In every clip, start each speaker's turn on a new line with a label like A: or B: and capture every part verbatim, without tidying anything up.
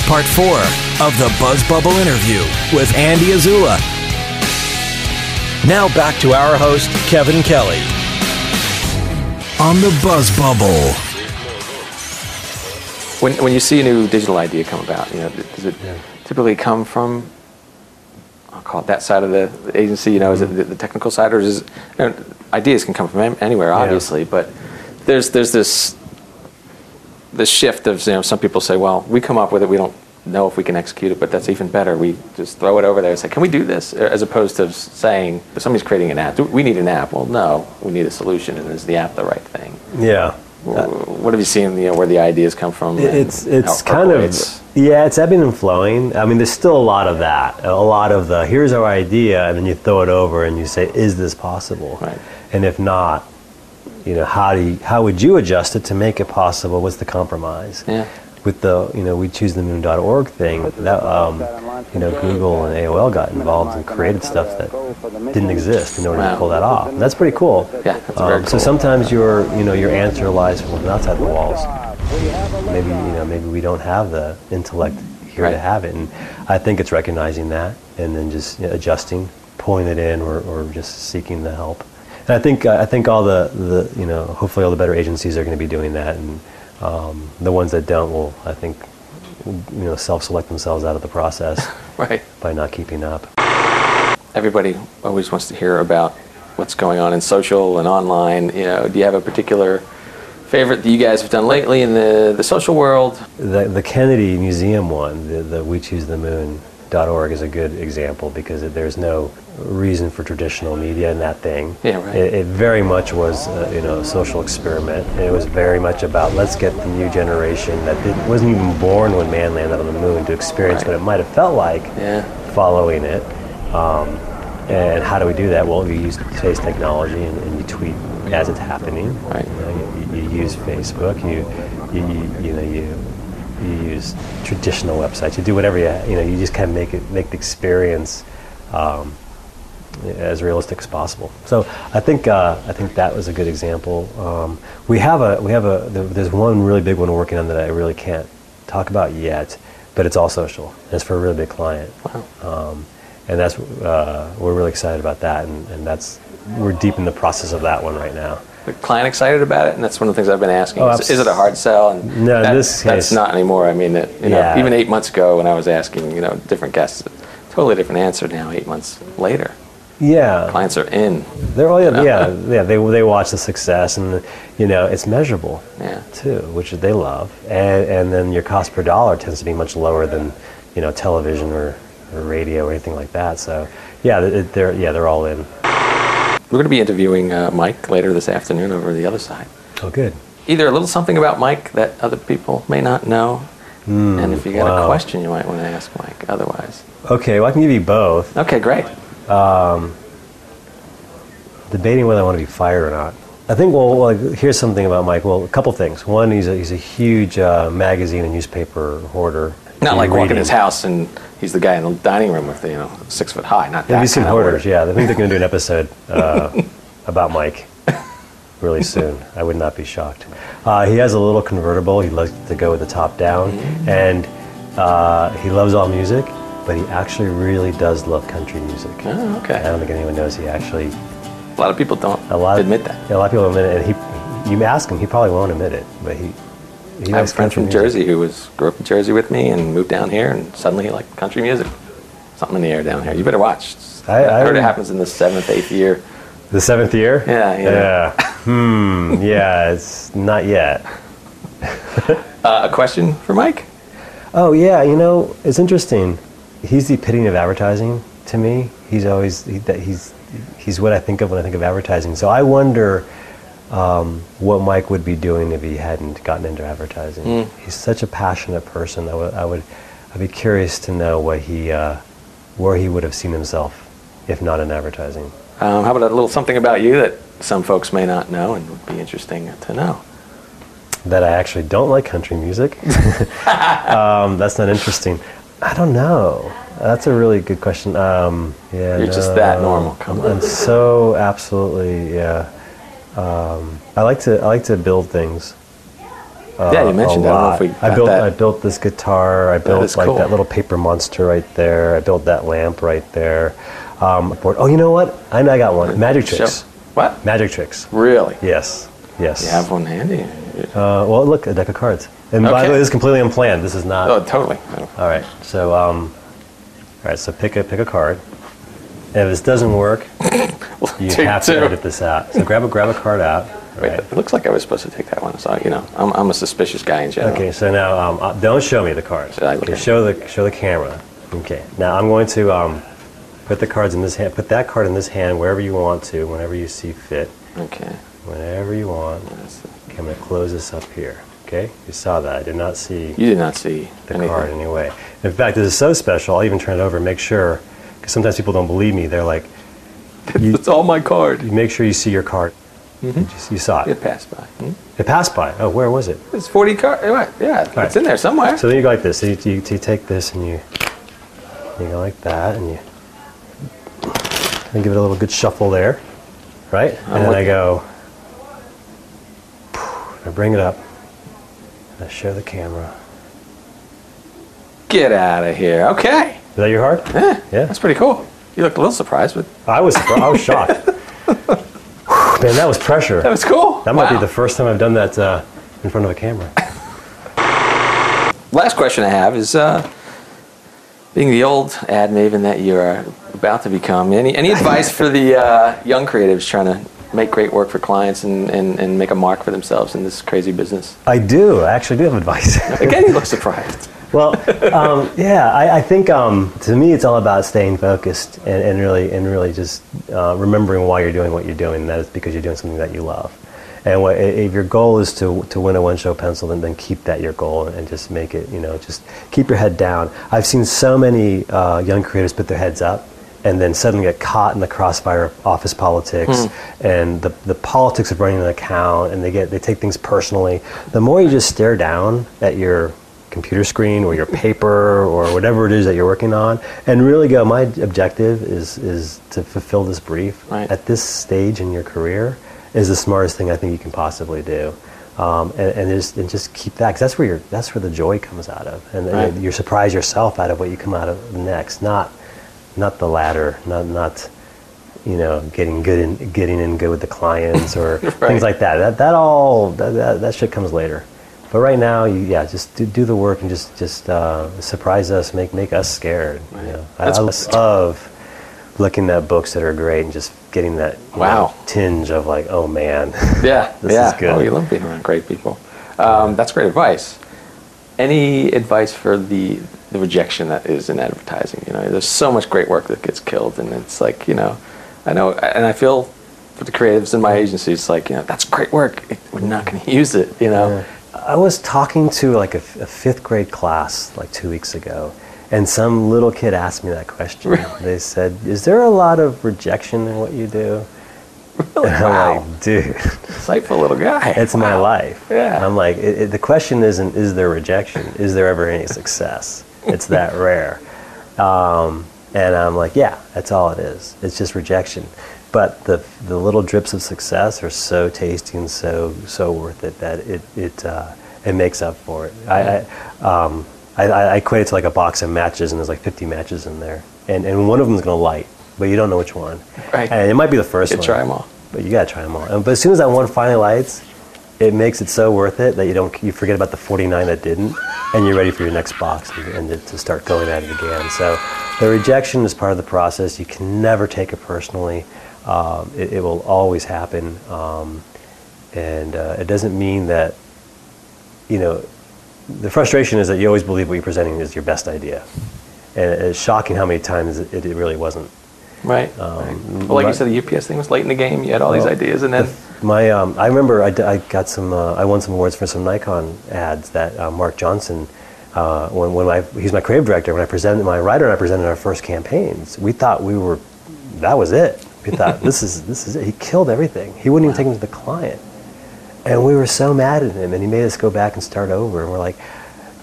A: part four of the Buzz Bubble interview with Andy Azula. Now back to our host, Kevin Kelly, on the Buzz Bubble.
B: When when you see a new digital idea come about, you know, does it
C: Yeah.
B: typically come from, I'll call it that side of the agency, you know, is it the, the technical side, or is it, you know, ideas can come from anywhere, obviously, yeah. but there's there's this this shift of, you know, some people say, well, we come up with it, we don't know if we can execute it, but that's even better. We just throw it over there and say, can we do this? As opposed to saying, if somebody's creating an app, do we need an app? Well, no, we need a solution, and is the app the right thing?
C: Yeah.
B: Uh, what have you seen, you know, where the ideas come from?
C: It's it's kind of, yeah, it's ebbing and flowing. I mean, there's still a lot of that. A lot of the, here's our idea, and then you throw it over and you say, is this possible?
B: Right.
C: And if not, you know, how do you, how would you adjust it to make it possible? What's the compromise?
B: Yeah.
C: With the, you know, we choose the moon dot org thing, that, um, you know, Google and A O L got involved and created stuff that didn't exist in order
B: Wow.
C: to pull that off. And that's pretty cool.
B: Yeah, that's
C: um,
B: very cool.
C: So sometimes your, you know, your answer lies from outside the walls. Maybe, you know, maybe we don't have the intellect here
B: Right.
C: to have it. And I think it's recognizing that and then just, you know, adjusting, pulling it in, or, or just seeking the help. And I think, I think all the, the, you know, hopefully all the better agencies are going to be doing that. And Um, the ones that don't will, I think, you know, self-select themselves out of the process
B: Right.
C: by not keeping up.
B: Everybody always wants to hear about what's going on in social and online. You know, do you have a particular favorite that you guys have done lately in the, the social world?
C: The, the Kennedy Museum one, the, the we choose the moon dot org, is a good example because it, there's no reason for traditional media in that thing.
B: Yeah, right.
C: It, it very much was, uh, you know, a social experiment. And it was very much about, let's get the new generation that didn't, wasn't even born when man landed on the moon to experience
B: Right.
C: what it might have felt like
B: Yeah.
C: following it. Um, and how do we do that? Well, you use today's technology, and, and you tweet as it's happening.
B: Right.
C: You know, you, you use Facebook. You, you, you, you know, you. You use traditional websites. You do whatever you you know. You just kind of make it make the experience um, as realistic as possible. So I think uh, I think that was a good example. Um, we have a we have a there's one really big one we're working on that I really can't talk about yet, but it's all social. And it's for a really big client.
B: Wow.
C: Um, and that's uh, we're really excited about that, and, and that's we're deep in the process of that one right now.
B: The client excited about it, and that's one of the things I've been asking.
C: Oh,
B: is, is it a hard sell? And
C: No, in
B: that,
C: this
B: that's
C: case-
B: not anymore. I mean, it, you know,
C: Yeah.
B: even eight months ago when I was asking, you know, different guests, totally different answer now. Eight months later,
C: Yeah.
B: clients are in.
C: They're all, yeah, yeah, yeah. They they watch the success, and you know it's measurable
B: Yeah.
C: too, which they love, and and then your cost per dollar tends to be much lower than, you know, television or, or radio or anything like that. So yeah, it, they're yeah they're all in.
B: We're going to be interviewing uh, Mike later this afternoon over the other side.
C: Oh, good.
B: Either a little something about Mike that other people may not know,
C: Mm,
B: and if you got
C: wow.
B: a question you might want to ask Mike. Otherwise,
C: Okay, well I can give you both.
B: okay, great.
C: Debating whether I want to be fired or not. I think, well, like, here's something about Mike. Well, a couple things. One, he's a, he's a huge uh, magazine and newspaper hoarder.
B: Not like walking
C: Reading.
B: his house and he's the guy in the dining room with the, you know, six foot high. Not that.
C: Have you seen
B: kind of
C: Hoarders?
B: hoarder.
C: Yeah, I think they're going to do an episode uh, about Mike really soon. I would not be shocked. Uh, he has a little convertible. He loves to go with the top down, and uh, he loves all music, but he actually really does love country music.
B: Oh, okay.
C: I don't think anyone knows he actually.
B: A lot of people don't
C: A lot
B: admit that.
C: Yeah, a lot of people admit it, and he. You ask him, he probably won't admit it, but he. he
B: I have a
C: likes
B: friend
C: country
B: from
C: music.
B: Jersey who was grew up in Jersey with me and moved down here, and suddenly he liked country music. Something in the air down here. You better watch.
C: I-
B: I,
C: I-
B: heard it happens in the seventh, eighth year.
C: The seventh year?
B: Yeah, yeah.
C: Yeah. hmm. Yeah, it's not yet.
B: Uh, a question for Mike?
C: Oh yeah, you know, it's interesting. He's the epitome of advertising to me. He's always he, that he's he's what I think of when I think of advertising. So I wonder um, what Mike would be doing if he hadn't gotten into advertising.
B: Mm.
C: He's such a passionate person. I would I would I'd be curious to know what he uh, where he would have seen himself if not in advertising.
B: Um, how about a little something about you that some folks may not know and would be interesting to know?
C: That I actually don't like country music. um, that's not interesting. I don't know. That's a really good question. Um, yeah,
B: You're just that normal. Come
C: I'm,
B: on.
C: I'm so absolutely yeah. Um, I like to I like to build things. Uh,
B: Yeah, you mentioned
C: a
B: that. I don't know
C: lot.
B: if we
C: I
B: got
C: built
B: that.
C: I built this guitar. I built
B: is
C: like
B: cool.
C: that little paper monster right there. I built that lamp right there. Um, board. Oh, you know what? I know I got one. Magic tricks.
B: Show. What?
C: Magic tricks.
B: Really?
C: Yes. Yes.
B: You have one handy?
C: Uh, well, look, a deck of cards. And by
B: Okay.
C: the way, this is completely unplanned. This is not.
B: Oh, totally.
C: All right. So, um, all right. So pick a pick a card. And if this doesn't work, you
B: Take
C: have to
B: two.
C: edit this out. So grab a grab a card out. All
B: Wait,
C: right.
B: it looks like I was supposed to take that one. So, you know, I'm, I'm a suspicious guy in general.
C: Okay. So now, um, uh, don't show me the cards.
B: Should I look
C: Okay.
B: at
C: Show the show the camera. Okay. Now I'm going to um, put the cards in this hand. Put that card in this hand wherever you want to, whenever you see fit,
B: Okay.
C: whenever you want. Okay, I'm going to close this up here. Okay. You saw that. I did not see
B: You did not see
C: the
B: anything.
C: card anyway. In fact, this is so special. I'll even turn it over and make sure, because sometimes people don't believe me. They're like, you,
B: It's all my card.
C: you make sure you see your card. You, just- you saw it.
B: It passed by. Hmm?
C: It passed by. Oh, where was it?
B: It's forty card. What? Yeah,
C: right.
B: it's in there somewhere.
C: So then you go like this. So you, you, you take this and you you go like that, and you and give it a little good shuffle there, right? And then
B: with
C: I
B: you.
C: go. I bring it up. And I show the camera.
B: Get out of here. Okay.
C: Is that your heart?
B: Yeah,
C: Yeah.
B: that's pretty cool. You look a little surprised, but
C: I was surprised. I was shocked. Whew, man, that was pressure.
B: that was cool.
C: That might
B: Wow.
C: be the first time I've done that uh, in front of a camera.
B: Last question I have is, uh, being the old ad maven that you're about to become, any any advice for the uh, young creatives trying to make great work for clients and, and, and make a mark for themselves in this crazy business?
C: I do. I actually do have advice.
B: Again, you look surprised.
C: Well, um, yeah, I, I think um, to me it's all about staying focused and, and really and really just uh, remembering why you're doing what you're doing. And that is because you're doing something that you love. And what, if your goal is to to win a one-show pencil, then, then keep that your goal and just make it. You know, just keep your head down. I've seen so many uh, young creators put their heads up and then suddenly get caught in the crossfire of office politics and the the politics of running an account, and they get they take things personally. The more you just stare down at your computer screen or your paper or whatever it is that you're working on and really go, my objective is is to fulfill this brief
B: Right.
C: at this stage in your career is the smartest thing I think you can possibly do. Um, and, and just and just keep that, because that's where your that's where the joy comes out of, and,
B: Right.
C: and you surprise yourself out of what you come out of next, not not the latter, not not you know getting good in getting in good with the clients or
B: Right.
C: things like that. That that all that, that that shit comes later. But right now, you, yeah, just do, do the work and just just uh, surprise us, make make us scared. You know? I, I
B: That's-
C: love looking at books that are great and just getting that you
B: Wow.
C: know, tinge of like, oh man,
B: Yeah,
C: This
B: yeah.
C: is good.
B: Oh, you love being around great people. Um, that's great advice. Any advice for the the rejection that is in advertising? You know, there's so much great work that gets killed, and it's like, you know, I know, and I feel for the creatives in my agency, it's like, you know, that's great work. It, we're not going to use it. You know.
C: I was talking to like a, a fifth grade class like two weeks ago, and some little kid asked me that question.
B: Really?
C: They said, "Is there a lot of rejection in what you do?"
B: Really?
C: And I'm
B: Wow.
C: like, dude,
B: Insightful little guy.
C: it's my
B: Wow.
C: life.
B: Yeah.
C: And I'm like, it, it, the question isn't, is there rejection? Is there ever any success? It's that rare. Um, and I'm like, yeah, that's all it is. It's just rejection. But the the little drips of success are so tasty and so so worth it that it it uh, it makes up for it. I I, um, I I equate it to like a box of matches, and there's like fifty matches in there, and and one of them is going to light, but you don't know which one.
B: Right.
C: And it might be the first
B: You
C: one.
B: try them all.
C: But you gotta try them all. And, but as soon as that one finally lights, it makes it so worth it that you don't you forget about the forty-nine that didn't, and you're ready for your next box and, and to start going at it again. So the rejection is part of the process. You can never take it personally. Um, it, it will always happen, um, and uh, it doesn't mean that you know. The frustration is that you always believe what you're presenting is your best idea, and it's shocking how many times it, it really wasn't.
B: Right.
C: Um,
B: right. Well, like you
C: but-
B: said, the U P S thing was late in the game. You had all these
C: Well,
B: ideas, and then
C: My, um, I remember I, d- I got some, uh, I won some awards for some Nikon ads that uh, Mark Johnson, uh, when, when I, he's my creative director, when I presented, my writer and I presented our first campaigns, we thought we were, that was it. We thought, this is, this is it. He killed everything. He wouldn't even take them to the client. And we were so mad at him, and he made us go back and start over, and we're like,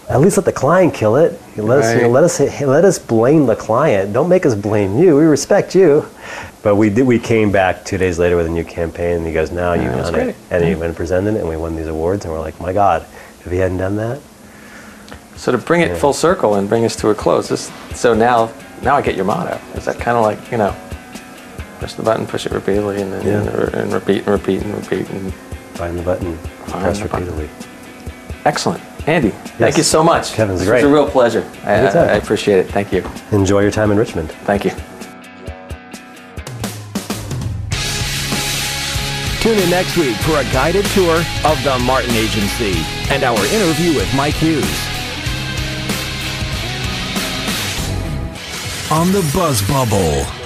C: at least let the client kill it. Let us, you know,
B: Right.
C: let us, let us blame the client. Don't make us blame you. We respect you. But we did. We came back two days later with a new campaign, and he goes, "Now you've
B: Yeah, that's
C: done it."
B: great.
C: And he went and presented it, and we won these awards, and we're like, "My God, if he hadn't done that."
B: So to bring it
C: Yeah.
B: full circle and bring us to a close, this, so now now I get your motto. Is that kind of like, you know, push the button, push it repeatedly, and then
C: Yeah.
B: and repeat and repeat and repeat. And
C: Find the button,
B: Find
C: press
B: the button.
C: repeatedly.
B: excellent, Andy. Thank
C: Yes.
B: you so much.
C: Kevin's
B: this
C: great.
B: was a real pleasure. I, I,
C: Anytime.
B: I appreciate it. Thank you.
C: Enjoy your time in Richmond.
B: Thank you.
A: Tune in next week for a guided tour of the Martin Agency and our interview with Mike Hughes. On the Buzz Bubble.